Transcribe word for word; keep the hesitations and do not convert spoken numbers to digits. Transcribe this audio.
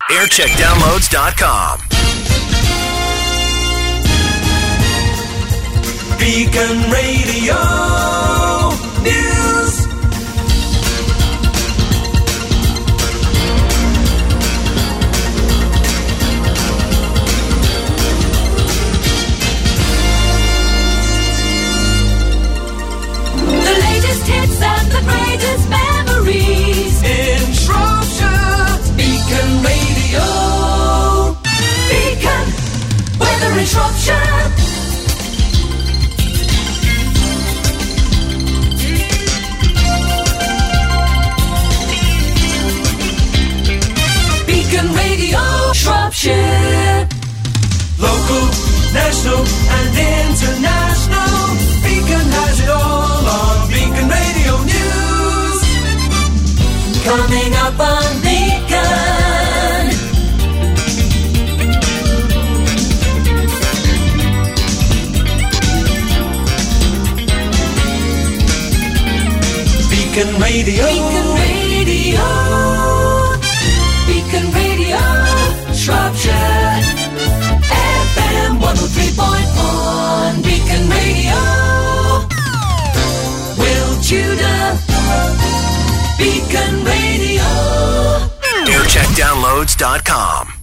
aircheck downloads dot com. Beacon Radio News. The latest hits and the greatest memories In Shropshire, Beacon Radio. Beacon, weather in Shropshire. Beacon Radio Shropshire. Local, national, and international. Beacon has it all on Beacon Radio News. Coming up on Beacon. Beacon Radio. Beacon Radio. Beacon Radio Shropshire. F M one oh three point one. Beacon Radio. Will Tudor. Beacon Radio. aircheck downloads dot com.